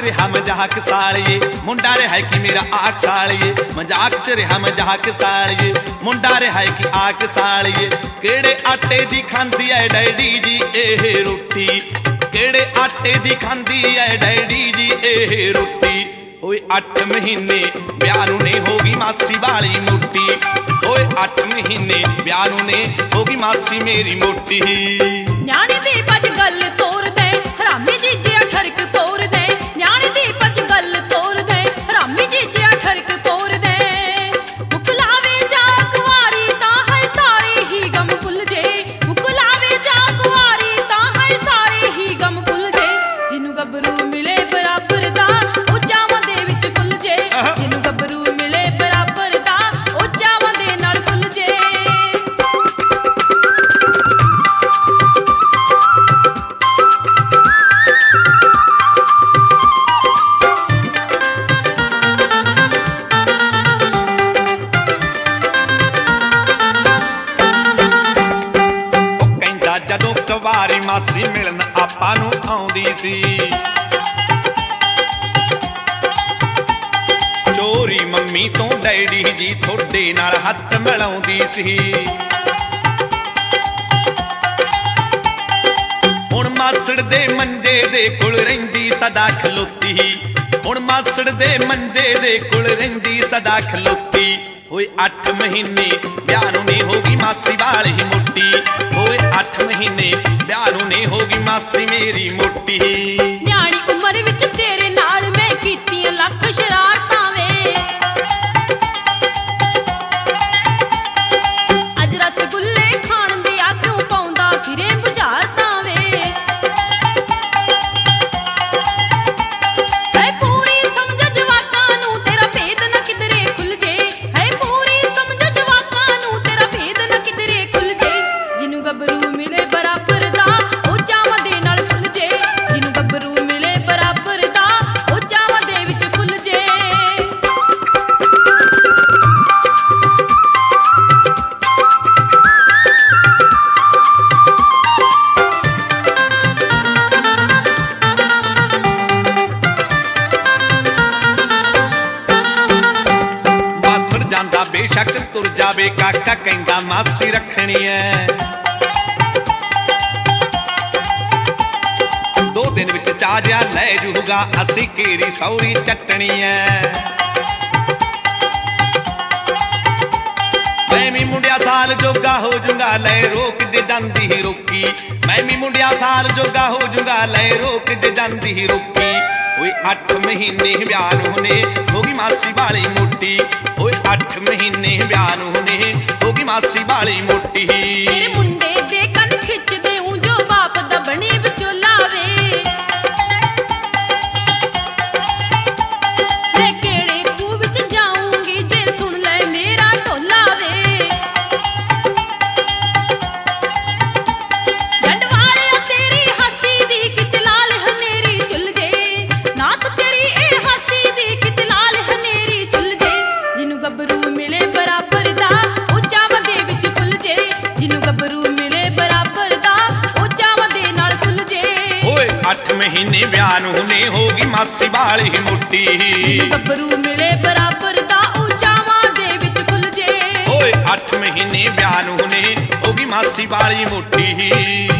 ਰਿਹਾ ਮਜ਼ਾਕ ਸਾਲੀਏ, ਮੁੰਡਾ ਰਿਹਾ ਕਿ ਮੇਰਾ ਆਖ ਸਾਲੀਏ, ਮਜ਼ਾਕ ਚ ਰਿਹਾ ਮਜ਼ਾਕ ਸਾਲੀਏ, ਮੁੰਡਾ ਰਿਹਾ ਕਿ ਆਖ ਸਾਲੀਏ। ਕਿਹੜੇ ਆਟੇ ਦੀ ਖਾਂਦੀ ਐ ਡੈਡੀ ਜੀ ਇਹ ਰੋਟੀ, ਕਿਹੜੇ ਆਟੇ ਦੀ ਖਾਂਦੀ ਐ ਡੈਡੀ ਜੀ ਇਹ ਰੋਟੀ। ਓਏ 8 ਮਹੀਨੇ ਵਿਆਹ ਨੂੰ ਨੇ ਹੋ ਗਈ ਮਾਸੀ ਵਾਲੀ ਮੋਟੀ, ਓਏ 8 ਮਹੀਨੇ ਵਿਆਹ ਨੂੰ ਨੇ ਹੋ ਗਈ ਮਾਸੀ ਮੇਰੀ ਮੋਟੀ। ਨਿਆਣੇ ਦੀ ਪੱਜ ਗੱਲ ਤੋਰ ਦੇ ਹਰਾਮੀ ਜੀਜਿਆ ਠਰਕ ਤੋਰ ਦੇ, ਨਿਆਣੇ ਦੀ ਪੱਜ ਗੱਲ ਤੋਰ ਦੇ ਹਰਾਮੀ ਜੀਜਿਆ ਠਰਕ ਤੋਰ ਦੇ। ਮੁਕਲਾਵੇ ਜਾ ਕੁਆਰੀ ਤਾਂ ਹੈ ਸਾਰੇ ਹੀ ਗਮ ਭੁੱਲ ਜੇ, ਮੁਕਲਾਵੇ ਜਾ ਕੁਆਰੀ ਤਾਂ ਹੈ ਸਾਰੇ ਹੀ ਗਮ ਭੁੱਲ ਜੇ। ਜਿਹਨੂੰ ਗੱਭਰੂ ਮਿਲੇ ਬਰਾਬਰ ਦਾ ਉਹ ਚਾਵਾਂ ਦੇ ਵਿੱਚ ਭੁੱਲ ਜੇ, ਜਿਹਨੂੰ ਗੱਭਰੂ ਮਿਲੇ ਬਰਾਬਰ ਦਾ ਉਹ ਚਾਵਾਂ ਦੇ ਨਾਲ ਭੁੱਲ ਜੇ। ਜਦੋਂ ਕਵਾਰੀ ਮਾਸੀ ਮਿਲਣ ਆਪਾਂ ਨੂੰ ਆਉਂਦੀ ਸੀ, ਚੋਰੀ ਮੰਮੀ ਤੋਂ ਡੈਡੀ ਜੀ ਤੁਹਾਡੇ ਨਾਲ ਹੱਥ ਮਿਲਾਉਂਦੀ ਸੀ। ਹੁਣ ਮਾਸੜ ਦੇ ਮੰਜੇ ਦੇ ਕੋਲ ਰਹਿੰਦੀ ਸਦਾ ਖਲੋਤੀ, ਹੁਣ ਮਾਸੜ ਦੇ ਮੰਜੇ ਦੇ ਕੋਲ ਰਹਿੰਦੀ ਸਦਾ ਖਲੋਤੀ। ਓਏ 8 ਮਹੀਨੇ ਵਿਆਹ ਨੂੰ ਨੇ ਹੋ ਗਈ ਮਾਸੀ ਵਾਲੀ ਮੋਟੀ, ਓਏ 8 ਮਹੀਨੇ ਵਿਆਹ ਨੂੰ ਨੇ ਹੋ ਗਈ ਮਾਸੀ ਮੇਰੀ ਮੋਟੀ। ਨਿਆਣੀ ਉਮਰ ਵਿੱਚ ਤੇਰੇ ਨਾਲ ਮੈਂ ਕੀਤੀਆਂ ਲੱਖ ਸ਼ਰਾਰਤਾਂ ਵੇ, ਅੱਜ ਰਸਗੁੱਲੇ ਖਾਣ ਦੇ ਆ ਕਿਉਂ ਪਾਉਂਦਾ ਫਿਰੇ ਬੁਝਾਰਤਾਂ ਵੇ। ਹੈ ਪੂਰੀ ਸਮਝ ਜਵਾਕਾਂ ਨੂੰ ਤੇਰਾ ਭੇਦ ਨਾ ਕਿਧਰੇ ਖੁੱਲ ਜੇ, ਹੈ ਪੂਰੀ ਸਮਝ ਜਵਾਕਾਂ ਨੂੰ ਤੇਰਾ ਭੇਦ ਨਾ ਕਿਧਰੇ ਖੁੱਲ ਜੇ। ਜਿਹਨੂੰ ਗੱਭਰੂ ਮਿਲੇ ਬਰਾਬਰ ਦਾ ਉਹ ਚਾਵਾਂ ਦੇ ਨਾਲ ਫੁੱਲ ਜੇ, ਜਿਹਨੂੰ ਗੱਭਰੂ ਮਿਲੇ ਬਰਾਬਰ ਦਾ ਉਹ ਚਾਵਾਂ ਦੇ ਵਿੱਚ ਫੁੱਲ ਜੇ। ਮਾਸੜ ਜਾਂਦਾ ਬੇਸ਼ੱਕ ਤੁਰ ਜਾਵੇ ਕਾਕਾ ਕਹਿੰਦਾ ਮਾਸੀ ਰੱਖਣੀ ਐ, 2 ਦਿਨ ਵਿੱਚ ਚਾਜਿਆ ਲੈ ਜੂਗਾ ਅਸੀਂ ਕੇਰੀ ਸੌਰੀ ਚਟਣੀ ਐ। ਮੈਂ ਵੀ ਮੁੰਡਿਆ ਸਾਲ ਜੋਗਾ ਹੋ ਜੂਗਾ ਲੈ ਰੋਕ ਜੇ ਜਾਂਦੀ ਹੀ ਰੋਕੀ, ਮੈਂ ਵੀ ਮੁੰਡਿਆ ਸਾਲ ਜੋਗਾ ਹੋ ਜੂਗਾ ਲੈ ਰੋਕ ਜੇ ਜਾਂਦੀ ਹੀ ਰੋਕੀ। ਓਏ 8 ਮਹੀਨੇ ਵਿਆਹ ਨੂੰ ਨੇ ਹੋ ਗਈ ਮਾਸੀ ਵਾਲੀ ਮੋਟੀ, ਓਏ 8 ਮਹੀਨੇ ਵਿਆਹ ਨੂੰ ਨੇ ਹੋ ਗਈ ਮਾਸੀ ਵਾਲੀ ਮੋਟੀ। ਤੇਰੇ ਮੁੰਡੇ ਦੇ ਕੰਨ ਖਿੱਚਦੇ ਊਂ ਜੋ ਬਾਪ ਦਾ ਬਣੀ ਵਿਚੋਲਾ ਵੇ, ਮੈਂ ਕਿਹੜੇ ਖੂਹ ਵਿੱਚ ਜਾਊਂਗੀ ਜੇ ਸੁਣ ਲੈ ਮੇਰਾ ਢੋਲਾ ਵੇ। ਜੰਡ ਵਾਲਿਆ ਤੇਰੀ ਹਾਸੀ ਦੀ ਕਿਤੇ ਲਾਲ ਹਨੇਰੀ ਚੁੱਲ ਜੇ, ਨਾਥ ਤੇਰੀ ਇਹ ਹਾਸੀ ਦੀ ਕਿਤੇ ਲਾਲ ਹਨੇਰੀ ਚੁੱਲ ਜੇ। ਜਿਹਨੂੰ ਗੱਭਰੂ ਮਿਲੇ ਬਰਾਬਰ ਦਾ ਉਹ ਚਾਵਾਂ ਦੇ ਵਿੱਚ ਫੁੱਲ ਜੇ, ਜਿਹਨੂੰ ਗੱਭਰੂ ਮਿਲੇ ਬਰਾਬਰ ਦਾ ਉਹ ਚਾਵਾਂ ਦੇ ਨਾਲ ਫੁੱਲ ਜੇ। ਓਏ 8 ਮਹੀਨੇ ਵਿਆਹ ਨੂੰ ਨੇ ਹੋ ਗਈ ਮਾਸੀ ਵਾਲੀ ਮੋਟੀ, ਜਿਹਨੂੰ ਗੱਭਰੂ ਮਿਲੇ ਬਰਾਬਰ ਦਾ ਉਹ ਚਾਵਾਂ ਦੇ ਵਿੱਚ ਫੁੱਲ ਜੇ। ਓਏ 8 ਮਹੀਨੇ ਵਿਆਹ ਨੂੰ ਨੇ ਹੋ ਗਈ ਮਾਸੀ ਵਾਲੀ ਮੋਟੀ।